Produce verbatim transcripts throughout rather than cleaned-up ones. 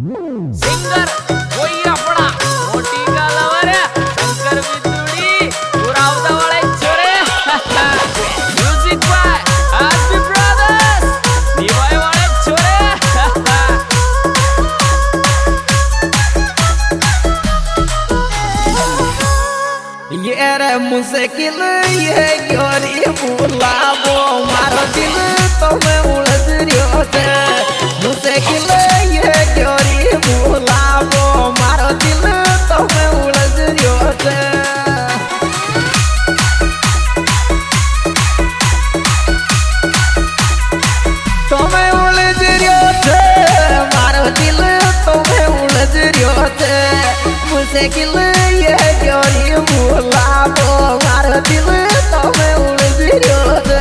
Singer वही अपना मोटी का लवर शंकर बितुड़ी पुरावदा वाले छोरे music by RB brothers Niwai वाले छोरे ये रे मुश्किल ये गोरी बुलावो मारो दिल तो मैं उलझ रियो थे मुश्किल ये गोरी बुलावो मारो दिल तो मैं उलझ रियो थे तो मैं उलझ रियो थे मारो दिल तो मैं उलझ रियो थे मुश्किल ये गोरी बुलावो मारो दिल तो मैं उलझ रियो थे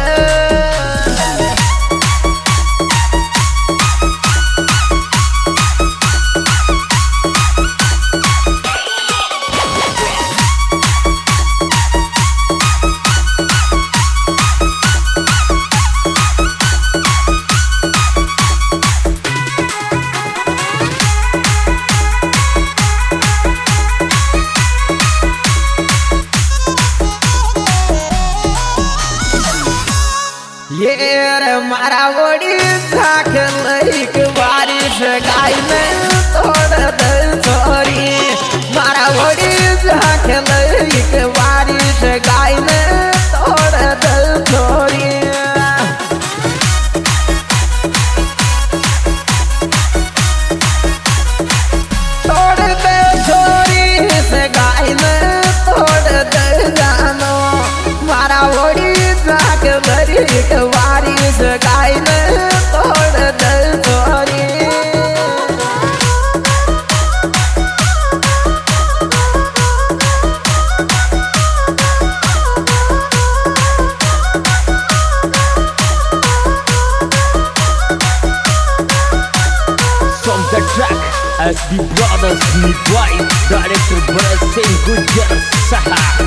ये रे मारा बड़ी झाकल एक बारिश गाय में तोड़ दे छोरी मारा बड़ी झाकल एक बारिश गाय में तोड़ दे छोरी तोड़ दे छोरी से गाय में तोड़ दे जानो मारा बड़ी एक बारिश गाय में तोड़ दे छोरी From the track as the brothers meet right director Bharat Singh Gujjar Saha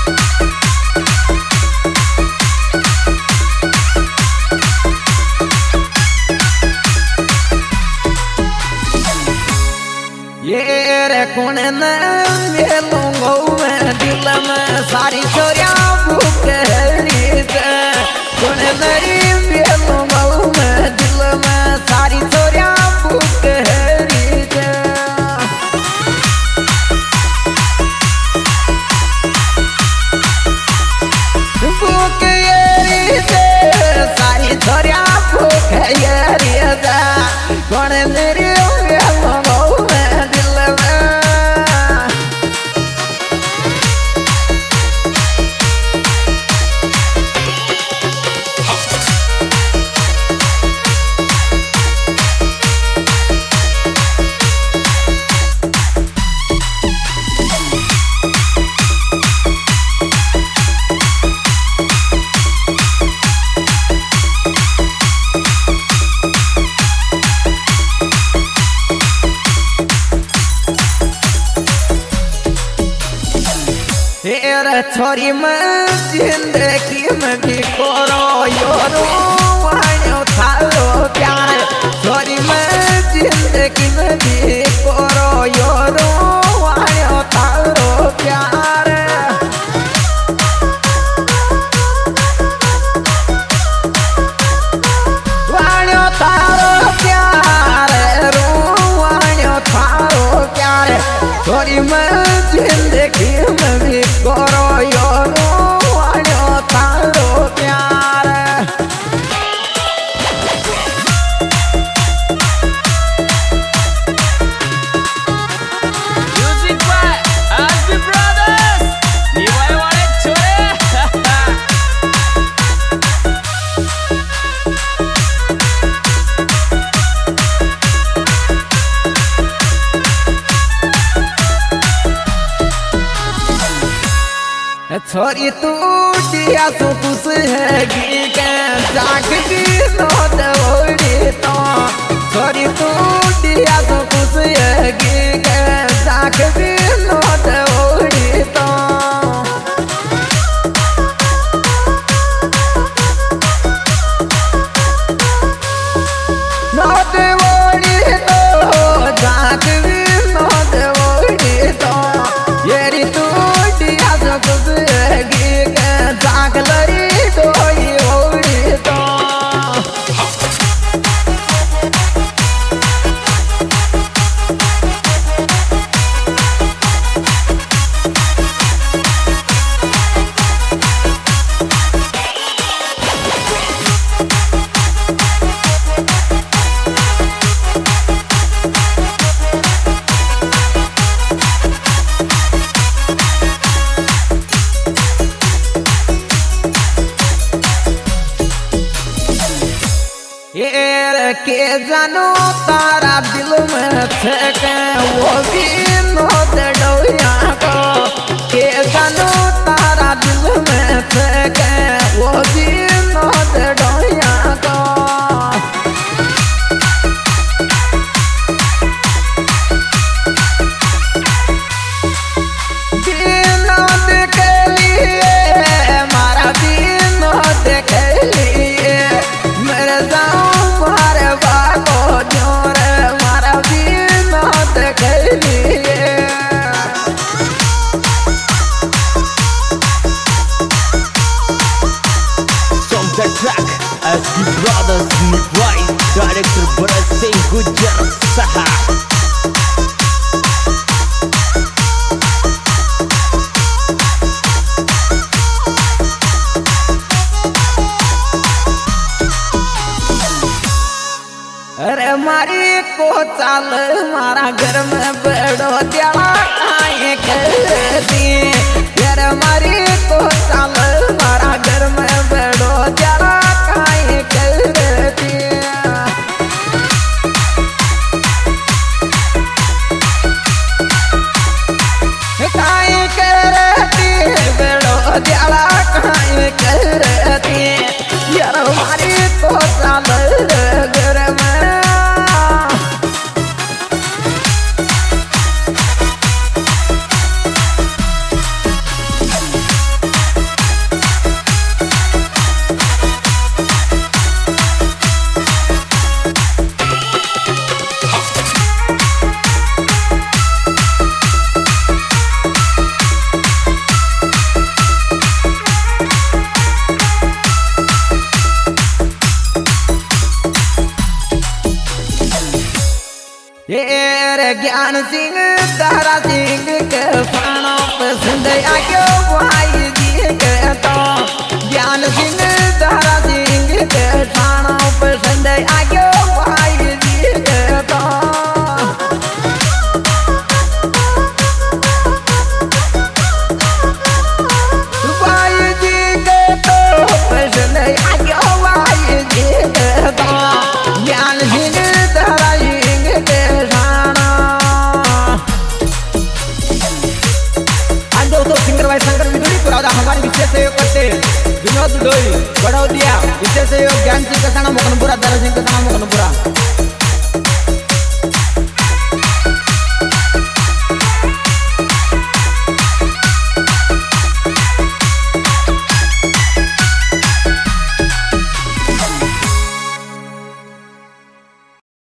ये रे कौन न मेलूंगो मैं दिल में सारी छोरियां भूख रही थे कौन नरी मेलूंगो मैं दिल में सारी छोरियां भूख रही थे भूख रही थे सारी छोरियां भूख रही थे कौन नरी मेलूंगो तेरे छोरी में जिंदगी में भी करो योरो वाणो थारो प्यार छोरी में जिंदगी में भी करो योरो वाणो थारो प्यार वाणो थारो प्यार रो वाणो थारो प्यार छोरी में जिंदगी में भी करो योरो वाणो थारो प्यार music by RB brothers Niwai वाले छोरे छोरी तू दिया तो खुश है गी के जाग की नोट ओढ़ी तो छोरी तू दिया तो खुश है गी के जाग की नोट ओढ़ी तो नोट ओढ़ी तो जा जानो तारा दिल में ठेके वो भी नोट डोया को के जानो तारा दिल में ठेके वो भी नोट डोया को S B Brothers Nipwai Director Berasin Gujar Saha अरे मारी को चाल मारा घर में बैठो त्याला आए करती अरे मारी को चाल मारा घर में बैठो त्याला आए करती काहे करती बैठो त्याला काहे करती यार मारी को चाल घर में रे ज्ञान सिंह तारा सिंह के फाना पसंद आयो भाई जी के तो ज्ञान सिंह तारा सिंह के फाना पसंद आयो भाई जी के तो भाई जी के तो पसंद आयो भाई जी के तो ज्ञान सिंह तारा हमारे विशेष सहयोग करते विनोद डोई बड़ौदिया विशेष सहयोग ज्ञान सिंह कसाना मोकनपुरा दरा सिंह कसाना मोकनपुरा।